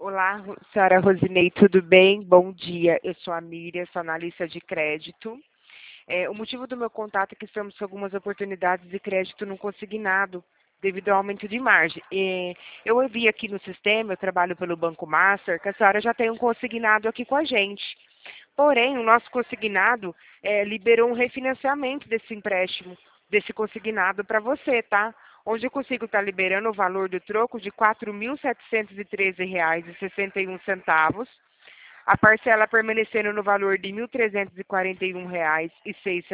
Olá, senhora Rosinei, tudo bem? Bom dia, eu sou a Miriam, sou analista de crédito. O motivo do meu contato é que estamos com algumas oportunidades de crédito no consignado, devido ao aumento de margem. Eu vi aqui no sistema, eu trabalho pelo Banco Master, que a senhora já tem um consignado aqui com a gente. Porém, o nosso consignado liberou um refinanciamento desse empréstimo, desse consignado para você, tá? Onde eu consigo estar liberando o valor do troco de R$ 4.713,61, a parcela permanecendo no valor de R$ 1.341,06.